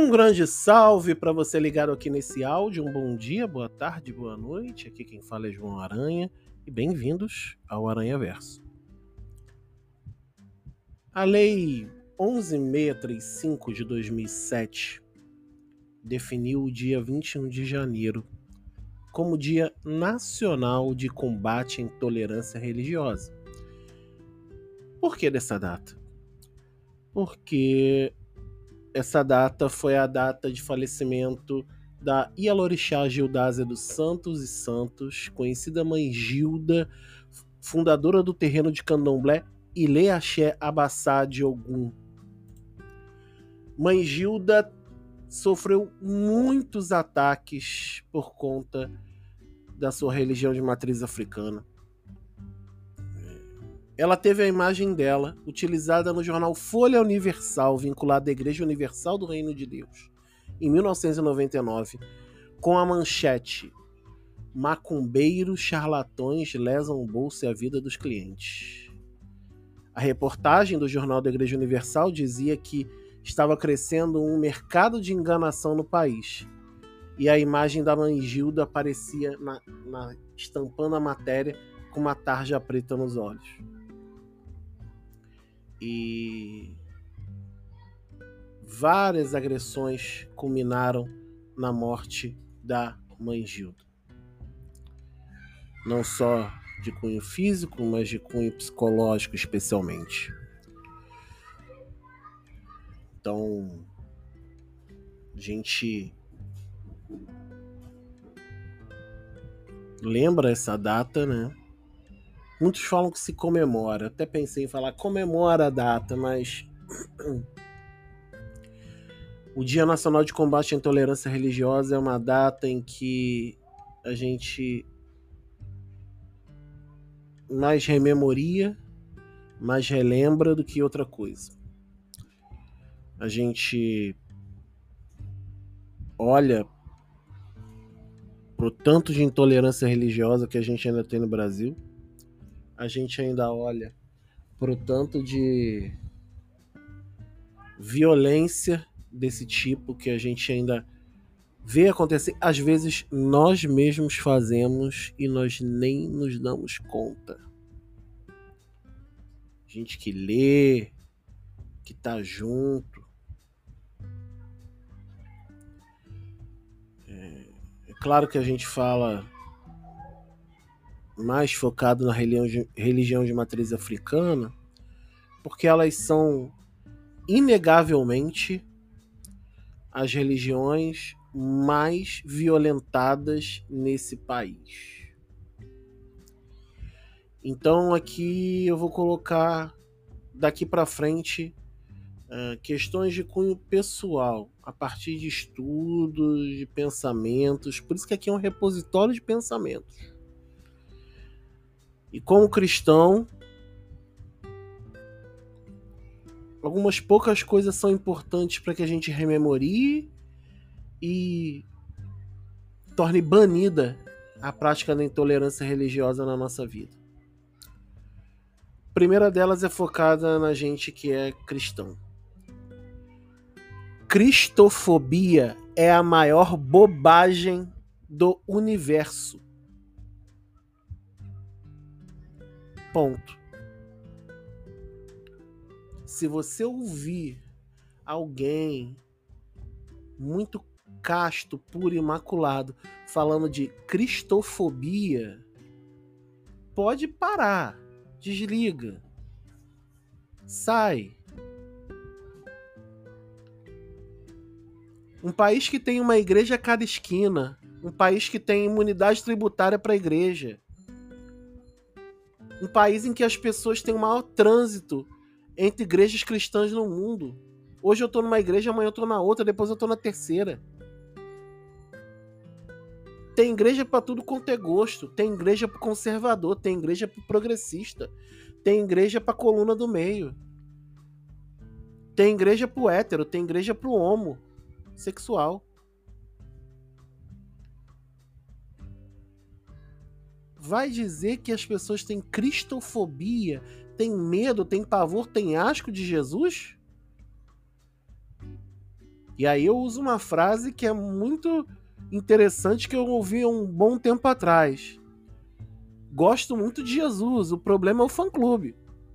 Um grande salve para você ligado aqui nesse áudio. Um bom dia, boa tarde, boa noite. Aqui quem fala é João Aranha e bem-vindos ao Aranha Verso. A Lei 11.635 de 2007 definiu o dia 21 de janeiro como Dia Nacional de Combate à Intolerância Religiosa. Por que dessa data? Porque essa data foi a data de falecimento da Ialorixá Gildásia dos Santos e Santos, conhecida Mãe Gilda, fundadora do terreno de Candomblé Ilê Axé Abassá de Ogum. Mãe Gilda sofreu muitos ataques por conta da sua religião de matriz africana. Ela teve a imagem dela utilizada no jornal Folha Universal, vinculada à Igreja Universal do Reino de Deus, em 1999, com a manchete: Macumbeiros charlatões lesam o bolso e a vida dos clientes. A reportagem do jornal da Igreja Universal dizia que estava crescendo um mercado de enganação no país, e a imagem da Mãe Gilda aparecia estampando a matéria com uma tarja preta nos olhos. E várias agressões culminaram na morte da Mãe Gilda. Não só de cunho físico, mas de cunho psicológico especialmente. Então, a gente lembra essa data, né? Muitos falam que se comemora. Até pensei em falar comemora a data, mas o Dia Nacional de Combate à Intolerância Religiosa é uma data em que a gente mais rememoria, mais relembra do que outra coisa. A gente olha pro tanto de intolerância religiosa que a gente ainda tem no Brasil. A gente ainda olha pro tanto de violência desse tipo que a gente ainda vê acontecer. Às vezes nós mesmos fazemos e nós nem nos damos conta. Gente que lê, que tá junto. É claro que a gente fala mais focado na religião de matriz africana, porque elas são inegavelmente as religiões mais violentadas nesse país. Então aqui eu vou colocar daqui para frente questões de cunho pessoal, a partir de estudos, de pensamentos. Por isso que aqui é um repositório de pensamentos. E como cristão, algumas poucas coisas são importantes para que a gente rememorie e torne banida a prática da intolerância religiosa na nossa vida. A primeira delas é focada na gente que é cristão. Cristofobia é a maior bobagem do universo. Ponto. Se você ouvir alguém muito casto, puro, imaculado, falando de cristofobia, pode parar, desliga, sai. Um país que tem uma igreja a cada esquina, um país que tem imunidade tributária para a igreja, um país em que as pessoas têm o maior trânsito entre igrejas cristãs no mundo. Hoje eu tô numa igreja, amanhã eu tô na outra, depois eu tô na terceira. Tem igreja para tudo quanto é gosto. Tem igreja pro conservador, tem igreja pro progressista, tem igreja pra coluna do meio, tem igreja pro hétero, tem igreja pro homossexual. Vai dizer que as pessoas têm cristofobia, têm medo, têm pavor, têm asco de Jesus? E aí eu uso uma frase que é muito interessante que eu ouvi há um bom tempo atrás. Gosto muito de Jesus, o problema é o fã-clube.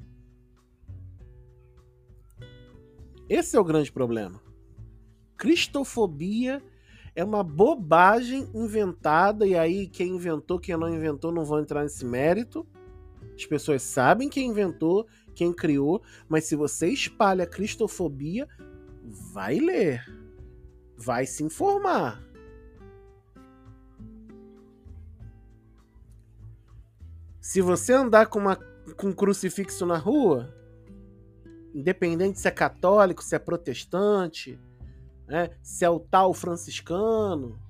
Esse é o grande problema. Cristofobia é uma bobagem inventada, e aí quem inventou, quem não inventou, não vão entrar nesse mérito. As pessoas sabem quem inventou, quem criou, mas se você espalha cristofobia, vai ler, vai se informar. Se você andar com um crucifixo na rua, independente se é católico, se é protestante, né, se é o tal franciscano,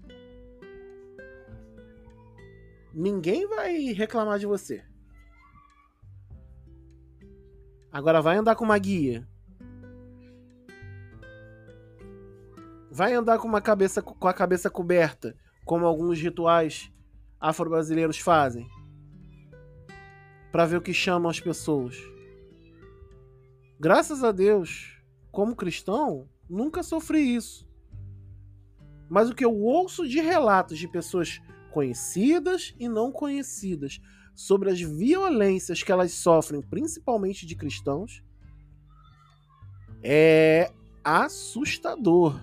ninguém vai reclamar de você. Agora vai andar com uma guia. Vai andar com a cabeça coberta, como alguns rituais afro-brasileiros fazem, para ver o que chamam as pessoas. Graças a Deus, como cristão, nunca sofri isso. Mas o que eu ouço de relatos de pessoas conhecidas e não conhecidas sobre as violências que elas sofrem, principalmente de cristãos, é assustador.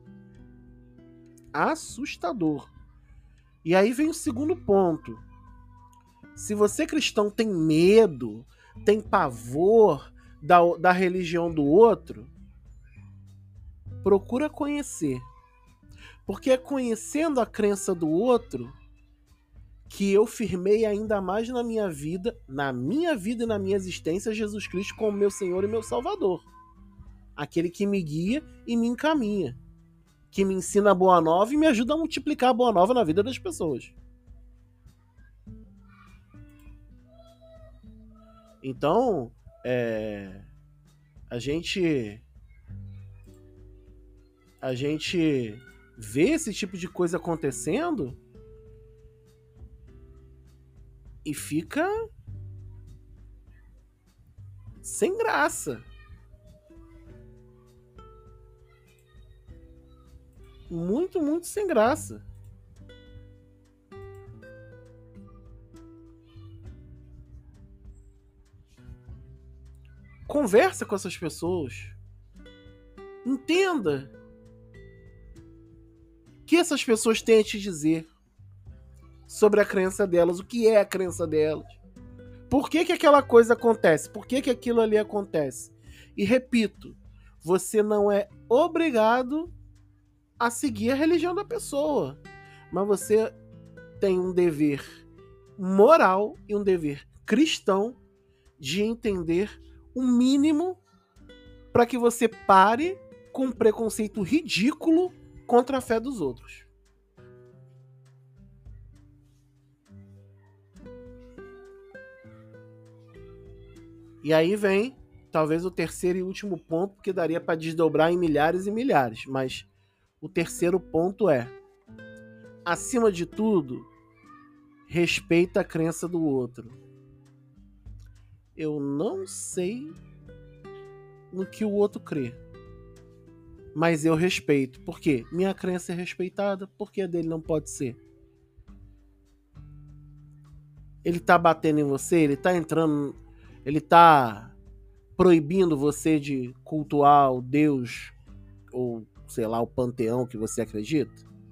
Assustador. E aí vem o segundo ponto. Se você cristão tem medo, tem pavor da religião do outro, procura conhecer. Porque é conhecendo a crença do outro que eu firmei ainda mais na minha vida e na minha existência, Jesus Cristo como meu Senhor e meu Salvador. Aquele que me guia e me encaminha, que me ensina a boa nova e me ajuda a multiplicar a boa nova na vida das pessoas. Então, a gente vê esse tipo de coisa acontecendo e fica sem graça. Muito, muito sem graça. Conversa com essas pessoas. Entenda o que essas pessoas têm a te dizer sobre a crença delas, o que é a crença delas. Por que aquela coisa acontece? Por que aquilo ali acontece? E repito, você não é obrigado a seguir a religião da pessoa, mas você tem um dever moral e um dever cristão de entender o mínimo para que você pare com um preconceito ridículo contra a fé dos outros. E aí vem talvez o terceiro e último ponto, que daria para desdobrar em milhares e milhares, mas o terceiro ponto é: acima de tudo, respeita a crença do outro. Eu não sei no que o outro crê, mas eu respeito. Por quê? Minha crença é respeitada, por que a dele não pode ser? Ele tá batendo em você, ele tá entrando, ele tá proibindo você de cultuar o Deus, ou sei lá, o panteão que você acredita?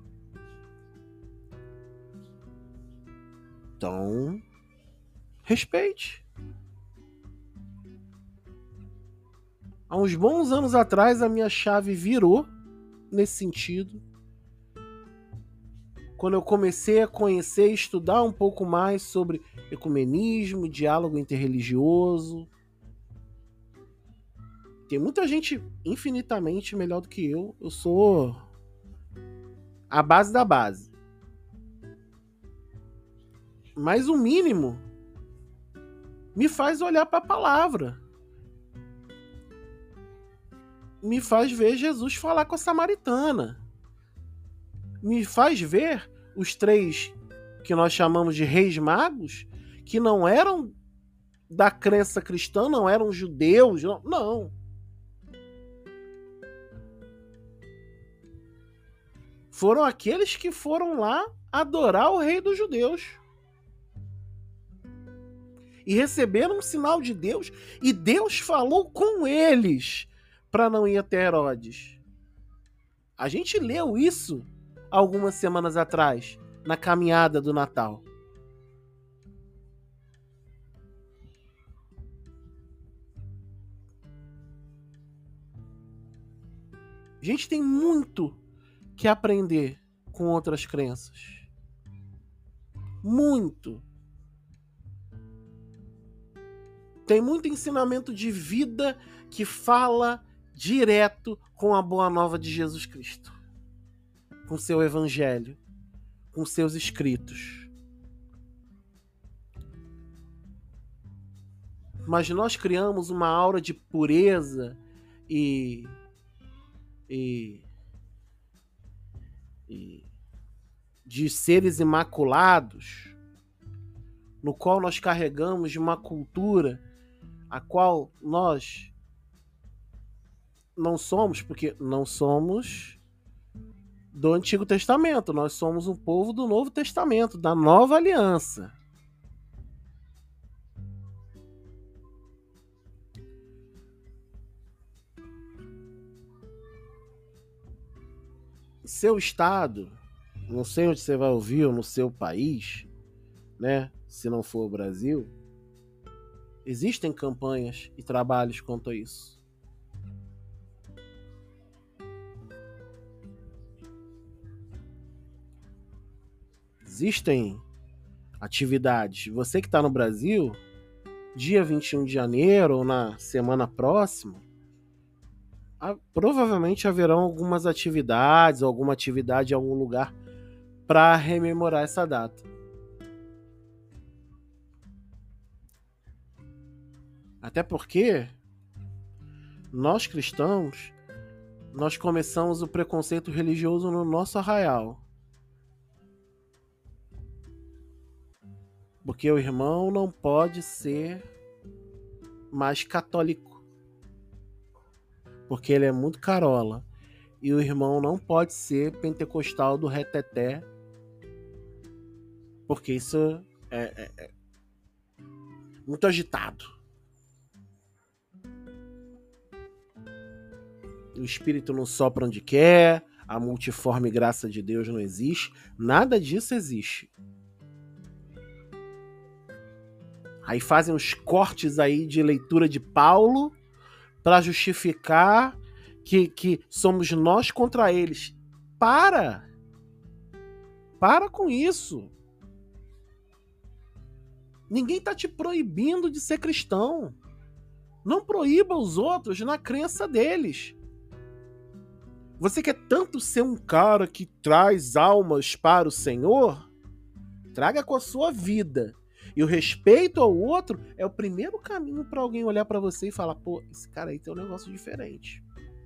Então, respeite. Há uns bons anos atrás a minha chave virou nesse sentido. Quando eu comecei a conhecer e estudar um pouco mais sobre ecumenismo, diálogo interreligioso. Tem muita gente infinitamente melhor do que eu. Eu sou a base da base. Mas o mínimo me faz olhar para a palavra. Me faz ver Jesus falar com a samaritana. Me faz ver os 3 que nós chamamos de reis magos, que não eram da crença cristã, não eram judeus, não. foram aqueles que foram lá adorar o rei dos judeus. E receberam um sinal de Deus, e Deus falou com eles para não ir até Herodes. A gente leu isso algumas semanas atrás, na caminhada do Natal. A gente tem muito que aprender com outras crenças. Muito. Tem muito ensinamento de vida que fala direto com a boa nova de Jesus Cristo, com seu evangelho, com seus escritos. Mas nós criamos uma aura de pureza e de seres imaculados, no qual nós carregamos de uma cultura a qual nós não somos, porque não somos do Antigo Testamento, nós somos um povo do Novo Testamento, da Nova Aliança. Seu estado, não sei onde você vai ouvir, ou no seu país, né? Se não for o Brasil, existem campanhas e trabalhos quanto a isso. Existem atividades. Você que está no Brasil, dia 21 de janeiro ou na semana próxima, provavelmente haverão algumas atividades, alguma atividade em algum lugar para rememorar essa data. Até porque nós cristãos, nós começamos o preconceito religioso no nosso arraial. Porque o irmão não pode ser mais católico, porque ele é muito carola. E o irmão não pode ser pentecostal do reteté, porque isso é muito agitado. O espírito não sopra onde quer, a multiforme graça de Deus não existe, nada disso existe. Aí fazem uns cortes aí de leitura de Paulo para justificar que somos nós contra eles. Para com isso. Ninguém está te proibindo de ser cristão. Não proíba os outros na crença deles. Você quer tanto ser um cara que traz almas para o Senhor? Traga com a sua vida. E o respeito ao outro é o primeiro caminho para alguém olhar para você e falar: pô, esse cara aí tem um negócio diferente.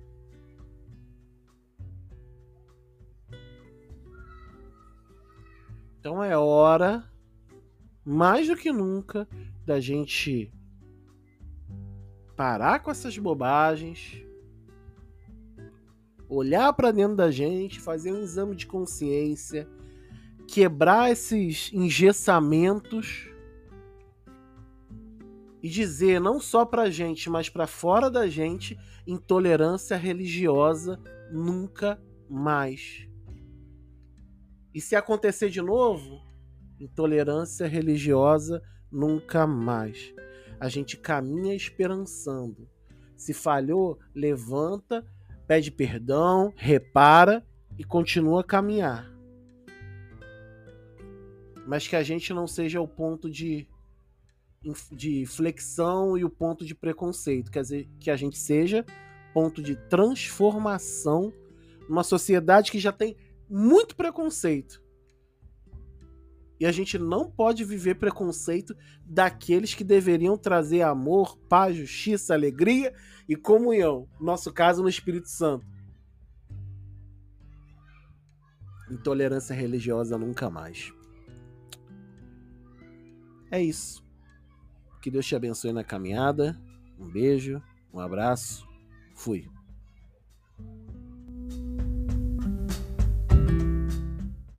Então é hora, mais do que nunca, da gente parar com essas bobagens, olhar para dentro da gente, fazer um exame de consciência, quebrar esses engessamentos e dizer não só pra gente, mas pra fora da gente, intolerância religiosa nunca mais. E se acontecer de novo, intolerância religiosa nunca mais. A gente caminha esperançando. Se falhou, levanta, pede perdão, repara e continua a caminhar. Mas que a gente não seja o ponto de flexão e o ponto de preconceito, quer dizer, que a gente seja ponto de transformação numa sociedade que já tem muito preconceito. E a gente não pode viver preconceito daqueles que deveriam trazer amor, paz, justiça, alegria e comunhão. No nosso caso, no Espírito Santo. Intolerância religiosa nunca mais. É isso. Que Deus te abençoe na caminhada. Um beijo, um abraço. Fui.